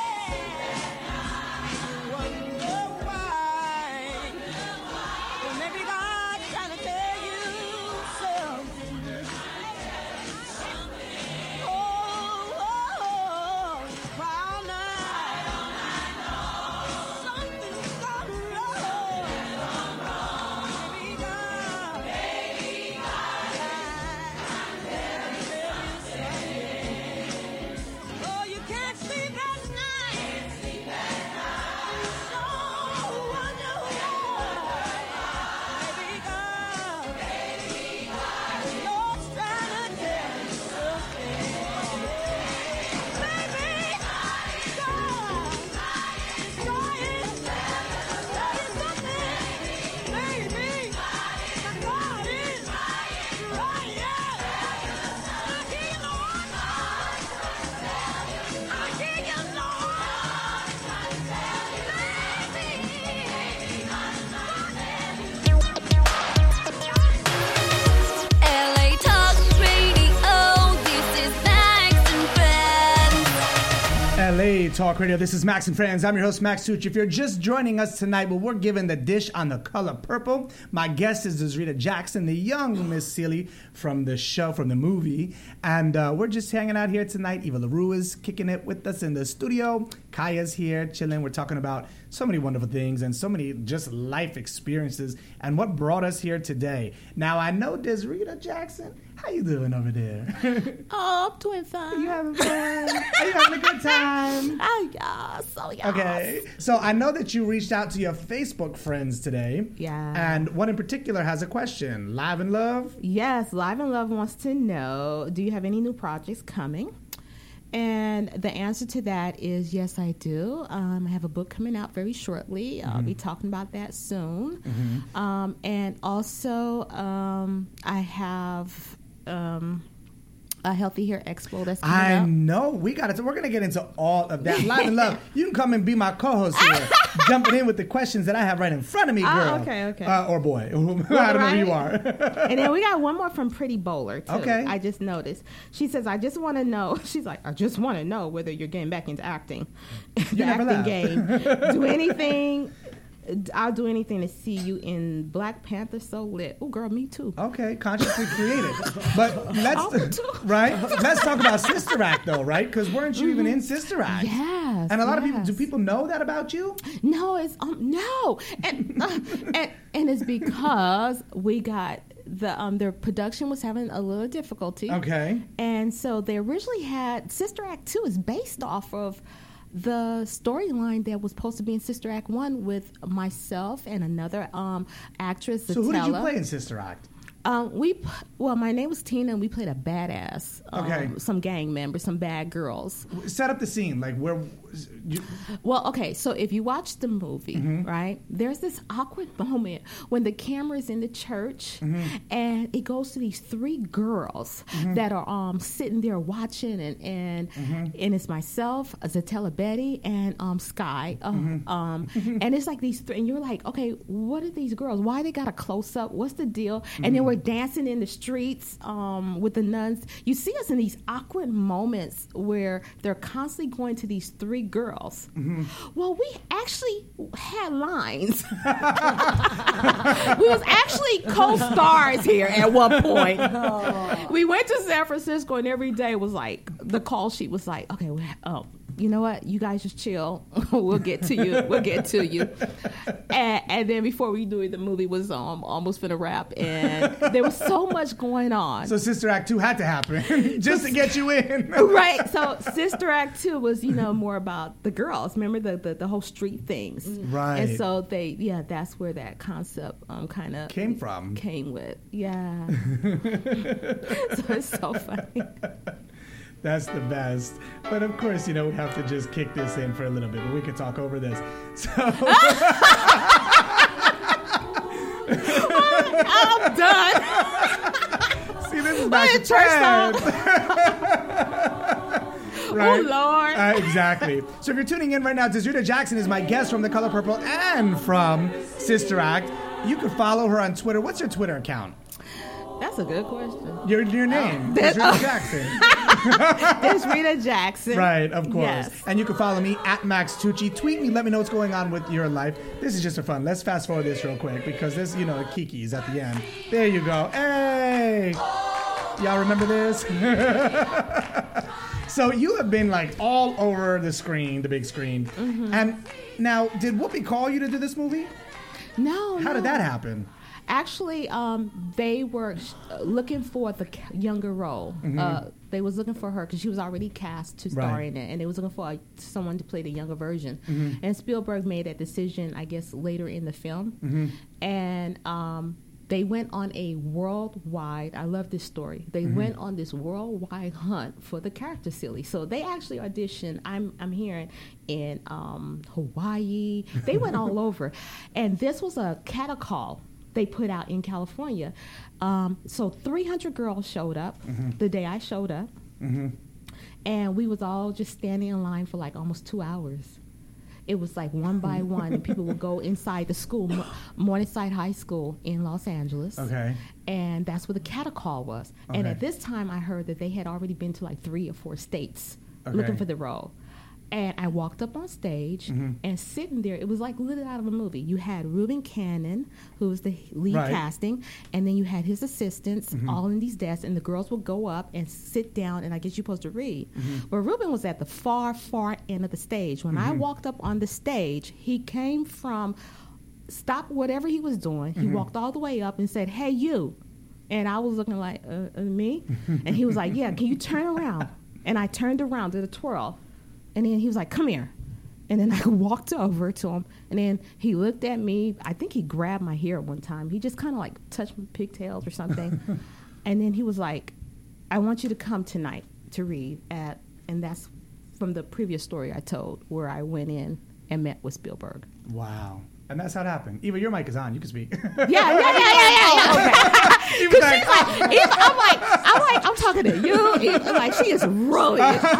Wonder why. Well, maybe God's trying to tell you something. Oh, oh, oh, cry all night. Something's gone wrong. Maybe God, maybe God, trying to tell you something. Oh, you can't sleep at night. So wonder why. Maybe God, maybe God, the Lord's trying to tell you something. Maybe God is trying to tell you something. Maybe God is trying. I hear you, Lord. I hear you, L A Talk Radio, this is Max and Friends. L A Talk Radio. This is Max and Friends. I'm your host, Max Tucci. If you're just joining us tonight, well, we're given the dish on the color purple. My guest is Desrita Jackson, the young Miss Celie from the show, from the movie. And uh, we're just hanging out here tonight. Eva LaRue is kicking it with us in the studio. Kaya's here, chilling. We're talking about so many wonderful things and so many just life experiences and what brought us here today. Now, I know Desrita Jackson. How you doing over there? Oh, I'm doing fine. You having fun? Are you having a good time? Oh, yeah. So, yeah. Okay. So I know that you reached out to your Facebook friends today. Yeah. And one in particular has a question. Live in Love? Yes, Live and Love wants to know, do you have any new projects coming? And the answer to that is yes, I do. Um, I have a book coming out very shortly. I'll be talking about that soon. Mm-hmm. Um, and also, um, I have um, a Healthy Hair Expo that's coming I up. know. We got it. We're going to get into all of that. Live in Love. You can come and be my co-host here, jumping in with the questions that I have right in front of me, girl. Ah, okay, okay. Uh, or boy. I don't know who you are. And then we got one more from Pretty Bowler, too. Okay. I just noticed. She says, I just want to know. She's like, I just want to know whether you're getting back into acting. the never acting left. game. Do anything. I'll do anything to see you in Black Panther So Lit. Oh, girl, me too. Okay, consciously created. But let's, I would too. right? Let's talk about Sister Act, though, right? Because weren't you even in Sister Act? Yes. And a lot of people, yes. do people know that about you? No, it's um no, and uh, and and it's because we got the um their production was having a little difficulty. Okay. And so they originally had Sister Act two is based off of the storyline that was supposed to be in Sister Act one with myself and another um actress. So who did you Zatella. play in Sister Act? Um, we p- well, my name was Tina, and we played a badass. Um, Okay. Some gang members, some bad girls. Set up the scene, like where. You, Well, okay, so if you watch the movie, Mm-hmm. right, there's this awkward moment when the camera's in the church and it goes to these three girls Mm-hmm. that are um sitting there watching, and and, and it's myself, Zatella Betty, and um Sky, uh, Mm-hmm. um, and it's like these three, and you're like, okay, what are these girls? Why they got a close up? What's the deal? And then we're dancing in the streets um with the nuns. You see us in these awkward moments where they're constantly going to these three girls. Well, we actually had lines. We was actually co-stars here at one point. We went to San Francisco, and every day was like the call sheet was like, okay, we, oh, you know what? You guys just chill. We'll get to you. We'll get to you. And, and then before we knew it, the movie was um, almost finna wrap, and there was so much going on. So Sister Act two had to happen just to get you in. Right. So Sister Act two was, you know, more about the girls. Remember the, the, the whole street things. Right. And so they, yeah, that's where that concept um, kind of came from. Came with, yeah. So it's so funny. That's the best. But of course, you know, we have to just kick this in for a little bit, but we could talk over this. So I'm done. See, this is Max and Friends. Right? Oh, Lord. Uh, exactly. So if you're tuning in right now, Desiree Jackson is my guest from The Color Purple and from Sister Act. You can follow her on Twitter. What's your Twitter account? That's a good question. Your your name, Oh, Desiree oh. Jackson. Desiree Jackson. Right, of course. Yes. And you can follow me at Max Tucci. Tweet me, let me know what's going on with your life. This is just for fun. Let's fast forward this real quick because this, you know, Kiki's at the end. There you go. Hey! Y'all remember this? So you have been like all over the screen, the big screen. Mm-hmm. And now, did Whoopi call you to do this movie? No. How no. did that happen? Actually, um, they were sh- looking for the c- younger role. Mhm. Uh, they was looking for her because she was already cast to star Right. in it, and they was looking for uh, someone to play the younger version. Mhm. And Spielberg made that decision, I guess, later in the film. Mhm. And um, they went on a worldwide, I love this story, they Mhm. went on this worldwide hunt for the character Silly. So they actually auditioned, I'm, I'm hearing, in um, Hawaii. They went all over. And this was a catacall they put out in California. Um, so three hundred girls showed up Mhm. the day I showed up. Mm-hmm. And we was all just standing in line for like almost two hours. It was like one by one, and people would go inside the school, Mo- Morningside High School in Los Angeles. Okay. And that's where the catacall was. And Okay. at this time, I heard that they had already been to like three or four states Okay. looking for the role. And I walked up on stage, Mhm. and sitting there, it was like lit out of a movie. You had Reuben Cannon, who was the lead Right. casting, and then you had his assistants Mhm. all in these desks, and the girls would go up and sit down, and I guess you're supposed to read. Mhm. But Reuben was at the far, far end of the stage. When I Mhm. walked up on the stage, he came from, stopped whatever he was doing. He Mhm. walked all the way up and said, "Hey, you." And I was looking like, uh, uh, me? And he was like, "Yeah, can you turn around?" And I turned around, did a twirl. And then he was like, "Come here." And then I walked over to him. And then he looked at me. I think he grabbed my hair one time. He just kind of like touched my pigtails or something. And then he was like, "I want you to come tonight to read at," and that's from the previous story I told where I went in and met with Spielberg. Wow. And that's how it happened. Eva, your mic is on. You can speak. Yeah, yeah, yeah, yeah, yeah, yeah. Okay. Eva's Because she's like, Eva, I'm like, I'm like, I'm talking to you. Eva, like, she is really. I'm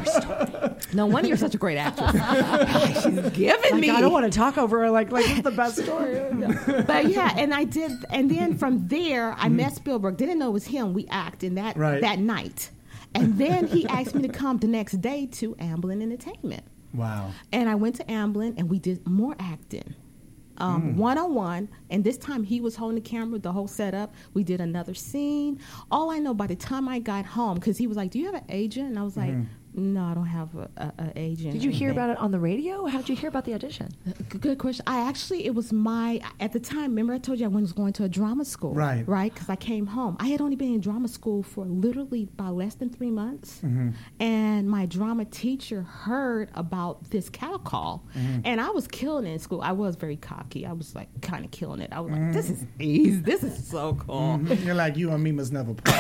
like, no wonder you're such a great actress. She's giving Like, me. I don't want to talk over her. Like, like this is the best story. But yeah, and I did, and then from there, I met Spielberg. Didn't know it was him. We acted that Right. that night, and then he asked me to come the next day to Amblin Entertainment, Wow. and I went to Amblin, and we did more acting. Um, Mm. one-on-one, and this time he was holding the camera, the whole setup. We did another scene. All I know, by the time I got home, because he was like, "Do you have an agent?" And I was like, Mhm. "No, I don't have a, a, a agent." Did you hear And- about it on the radio? How did you hear about the audition? G- Good question. I actually, it was my, at the time, remember I told you I was going to a drama school. Right. Right? Because I came home. I had only been in drama school for literally about less than three months. Mhm. And my drama teacher heard about this cattle call. Mhm. And I was killing it in school. I was very cocky. I was like kind of killing it. I was like, Mhm. this is easy. This is so cool. Mhm. You're like, you and me must never part.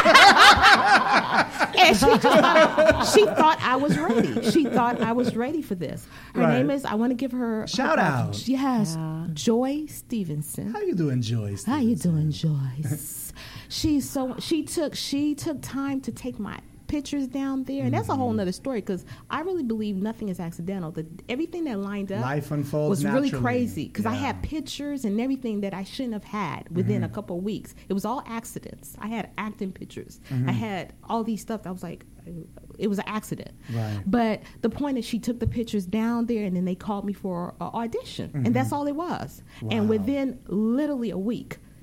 And she just thought, she thought I was ready. She thought I was ready for this. Her Right. name is, I want to give her Shout her- out. Yes, Joy Stevenson. How you doing, Joyce? How you doing, Joyce? She's so she took she took time to take my pictures down there, and that's a whole nother story because I really believe nothing is accidental. That everything that lined up Life unfolds was really naturally. crazy because I Yeah. had pictures and everything that I shouldn't have had within Mhm. a couple of weeks. It was all accidents. I had acting pictures. Mhm. I had all these stuff. That I was like, it was an accident. Right. But the point is, she took the pictures down there, and then they called me for an audition, Mhm. and that's all it was. Wow. And within literally a week,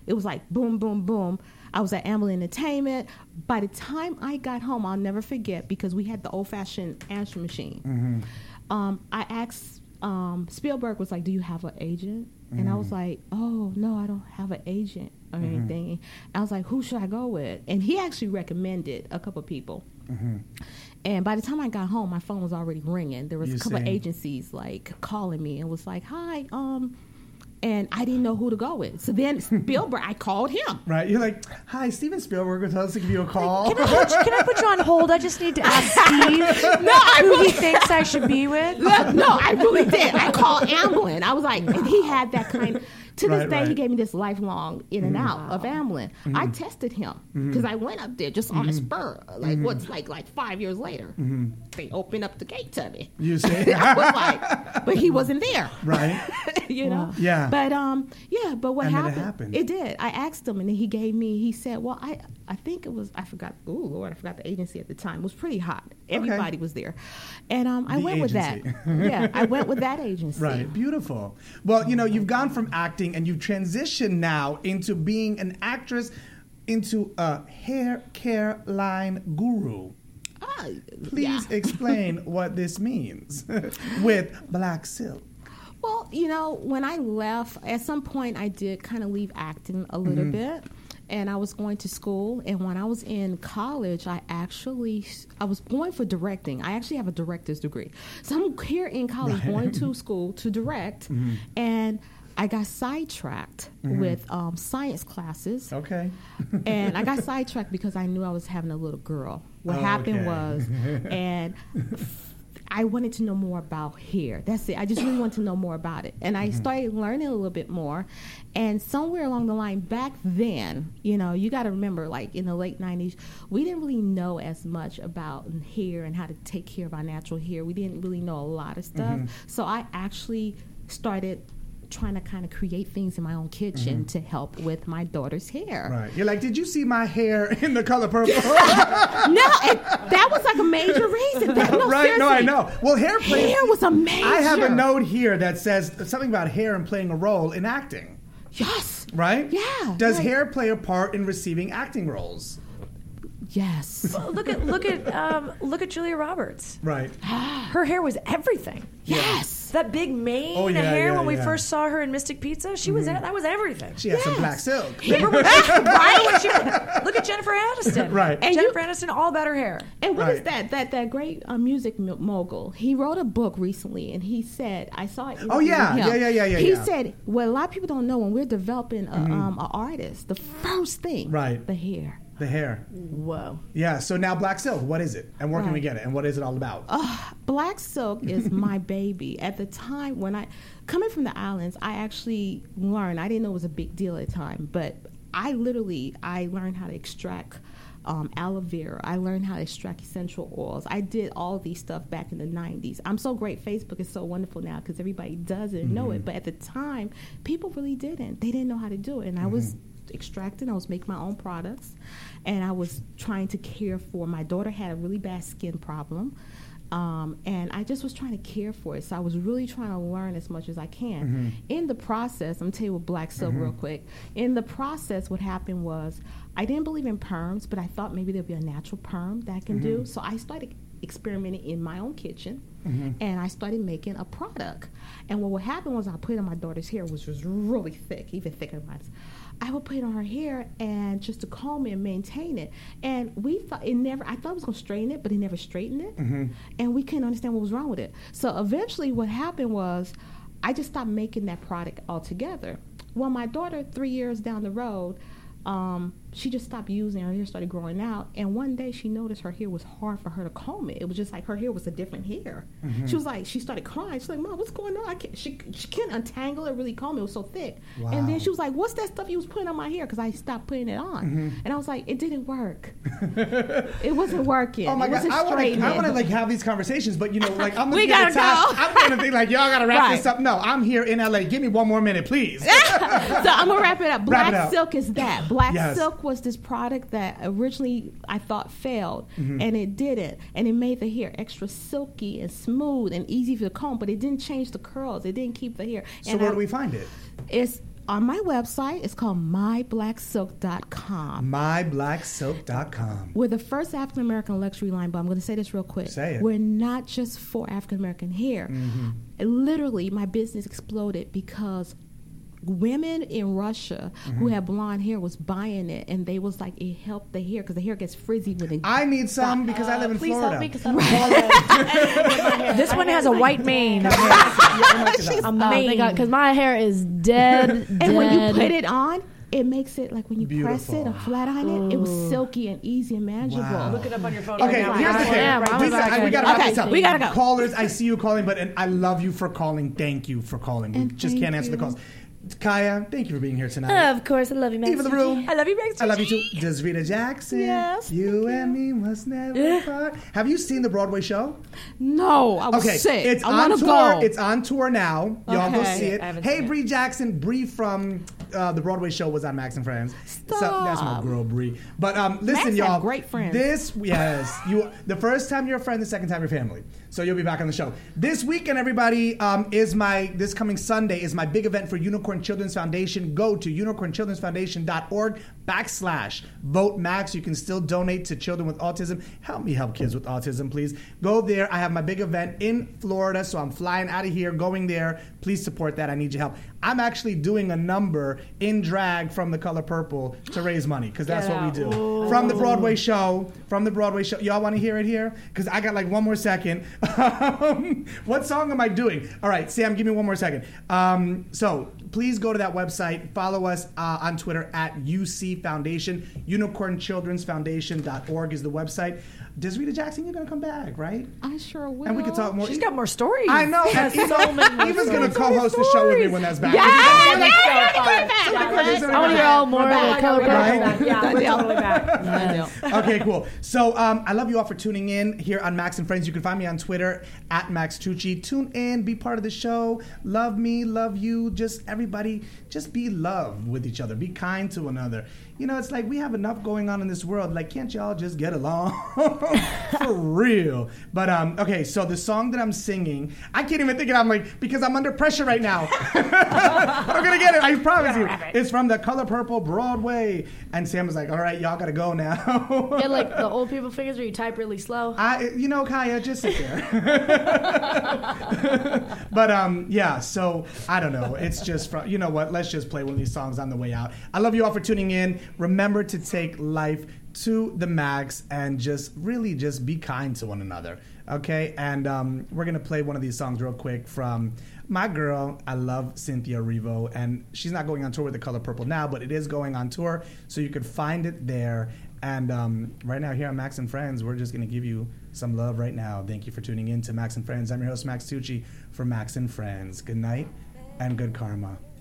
It was like boom, boom, boom. I was at Amblin Entertainment. By the time I got home, I'll never forget, because we had the old-fashioned answering machine. Mm-hmm. Um, I asked, um, Spielberg was like, do you have an agent? Mm-hmm. And I was like, oh, no, I don't have an agent or mm-hmm. anything. I was like, who should I go with? And he actually recommended a couple people. Mm-hmm. And by the time I got home, my phone was already ringing. There was You a couple see. of agencies like calling me and was like, hi, um... and I didn't know who to go with. So then Spielberg, I called him. Right. You're like, hi, Steven Spielberg will tell us to give you a call. Can I, put, can I put you on hold? I just need to ask Steve No, I who really, he thinks I should be with. no, I really did. I called Amblin. I was like, and he had that kind of, to this Right, day, right. he gave me this lifelong in and out Wow. of Amblin. I tested him because I went up there just on a spur. Like, what's like like five years later, they opened up the gate to me. You see? I was like, but he wasn't there. Right. you know? Yeah. But um, yeah, but what And then it happened? happened. It did. I asked him, and then he gave me. He said, "Well, I, I think it was. I forgot. Oh Lord, I forgot the agency at the time. It was pretty hot. Everybody was there, and um, I The went agency. with that. Yeah, I went with that agency. Right, beautiful. Well, you know, you've gone from acting and you've transitioned now into being an actress, into a hair care line guru. Ah, Please yeah. explain what this means with Black Silk. Well, you know, when I left, at some point I did kind of leave acting a little bit. And I was going to school, and when I was in college, I actually, I was going for directing. I actually have a director's degree. So I'm here in college Right. going to school to direct, and I got sidetracked with um, science classes. Okay. And I got sidetracked because I knew I was having a little girl. What happened Okay. was, and I wanted to know more about hair. That's it. I just really wanted to know more about it. And I started learning a little bit more. And somewhere along the line, back then, you know, you got to remember, like in the late nineties, we didn't really know as much about hair and how to take care of our natural hair. We didn't really know a lot of stuff. So I actually started trying to kind of create things in my own kitchen to help with my daughter's hair. Right. You're like, did you see my hair in the color purple? No, and that was like a major reason. That, no, right. No, I seriously. know. Well, hair plays. Hair was a major. I have a note here that says something about hair and playing a role in acting. Yes. Right? Yeah. Does like- hair play a part in receiving acting roles? Yes. Well, look at look at um, look at Julia Roberts. Right. Her hair was everything. Yes. That big mane Oh, of yeah, hair yeah, when we yeah. first saw her in Mystic Pizza, she was that was everything. She has some Yes. black silk. Remember when she, right when she, look at Jennifer Aniston. Right. And Jennifer Aniston, all about her hair. And what is Right. that? That that great uh, music mo- mogul. He wrote a book recently, and he said, "I saw it." Oh, yeah. with him. Yeah, yeah, yeah, yeah, He yeah. said, "What a lot of people don't know, when we're developing a, um, an artist, the first thing, Right. the hair." The hair. Whoa. Yeah. So now Black Silk, what is it? And where can we Right. get it? And what is it all about? Black Silk is my baby. At the time when I, coming from the islands, I actually learned, I didn't know it was a big deal at the time, but I literally, I learned how to extract um, aloe vera. I learned how to extract essential oils. I did all these stuff back in the nineties. I'm so great. Facebook is so wonderful now because everybody does it and know it. But at the time, people really didn't. They didn't know how to do it. And I was extracting. I was making my own products. And I was trying to care for, my daughter had a really bad skin problem. Um, and I just was trying to care for it. So I was really trying to learn as much as I can. In the process, I'm going to tell you with Black Silk real quick. In the process, what happened was I didn't believe in perms, but I thought maybe there'd be a natural perm that I can do. So I started experimenting in my own kitchen. And I started making a product. And what would happen was I put it on my daughter's hair, which was really thick, even thicker than mine. I would put it on her hair and just to comb it and maintain it. And we thought it never, I thought it was going to straighten it, but it never straightened it. And we couldn't understand what was wrong with it. So eventually what happened was I just stopped making that product altogether. Well, my daughter, three years down the road, um, she just stopped using it. Her hair started growing out. And one day she noticed her hair was hard for her to comb it. It was just like her hair was a different hair. She was like, she started crying. She's like, Mom, what's going on? I can't, she, she can't untangle it, really comb it. It was so thick. Wow. And then she was like, what's that stuff you was putting on my hair? Because I stopped putting it on. And I was like, it didn't work. It wasn't working. Oh my it God! wasn't I want to, straightening. I want to like have these conversations, but you know, like I'm We gonna gotta go. I'm gonna think like y'all gotta wrap Right. this up. No, I'm here in L A. Give me one more minute, please. So I'm gonna wrap it up. Black Wrap it up. Silk is that. Black Yes. Silk was this product that originally I thought failed, and it didn't, and it made the hair extra silky and smooth and easy for the comb, but it didn't change the curls. It didn't keep the hair. So and where I- do we find it? It's on my website, it's called my black silk dot com. my black silk dot com. We're the first African American luxury line, but I'm going to say this real quick. Say it. We're not just for African American hair. Mm-hmm. Literally, my business exploded because women in Russia Mm-hmm. who had blonde hair was buying it, and they was like, it helped the hair because the hair gets frizzy when it. I need some because I live in Please Florida. help me because I'm bald. This one has a white mane. A Oh, thank mane. God, because my hair is dead. And dead. when you put it on, it makes it like when you press Beautiful. it or flat iron it, it was silky and easy and manageable. Wow. Look it up on your phone. Okay, right now. here's the thing. am. I'm we, about got, to- we gotta wrap Okay, this up. we gotta go. Callers, I see you calling, but and I love you for calling. Thank you for calling. We And just thank can't answer the you. calls. Kaya, thank you for being here tonight. Of course, I love you, Max. Eva the Room. I love you, Max. I love you too. Desvita Jackson. Yes, You and me must never part. Have you seen the Broadway show? No, I was Okay, sick. it's I on want to tour. go. It's on tour now. Y'all go Okay. see it. I haven't Hey, seen it. Bree Jackson. Bree from uh, the Broadway show was on Max and Friends. So, that's my Stop. girl, Bree. But um, listen, Max y'all. had great friends. This, yes, you. The first time you're a friend, the second time you're family. So you'll be back on the show this weekend. Everybody um, is my this coming Sunday is my big event for Unicorn Children's Foundation. Go to unicorn children's foundation dot org backslash vote Max. You can still donate to children with autism. Help me help kids with autism, please. Go there. I have my big event in Florida, so I'm flying out of here, going there. Please support that. I need your help. I'm actually doing a number in drag from The Color Purple to raise money because that's Get what we out. do. From the Broadway show. From the Broadway show. Y'all want to hear it here? Because I got like one more second. Um, what song am I doing? All right, Sam, give me one more second. Um, so please go to that website. Follow us uh, on Twitter at U C Foundation. unicorn children's foundation dot org is the website. Desrita Jackson, you're going to come back, right? I sure will. And we can talk more. She's got more stories. I know. And Eva, Eva's going to co-host the show with me when that's back. Yeah, Which is yeah, so yeah, fun. yeah, So yeah, many questions. I want to hear all more of the color purple. Right? Yeah, we're totally back. Okay, cool. So um, I love you all for tuning in here on Max and Friends. You can find me on Twitter at Max Tucci. Tune in, be part of the show. Love me, love you. Just everybody, just be love with each other. Be kind to one another. You know, it's like we have enough going on in this world. Like, can't y'all just get along? For real. But, um, okay, so the song that I'm singing, I can't even think it. I'm like, because I'm under pressure right now. I'm going to get it. I promise you. It's from The Color Purple Broadway. And Sam was like, all right, y'all got to go now. Get like the old people fingers where you type really slow. I, you know, Kaya, just sit there. But um, yeah. So I don't know. It's just from, you know what? Let's just play one of these songs on the way out. I love you all for tuning in. Remember to take life to the max and just really just be kind to one another. Okay, and um, we're gonna play one of these songs real quick from my girl. I love Cynthia Erivo, and she's not going on tour with The Color Purple now, but it is going on tour, so you could find it there. And um, right now here on Max and Friends, we're just going to give you some love right now. Thank you for tuning in to Max and Friends. I'm your host, Max Tucci, for Max and Friends. Good night and good karma.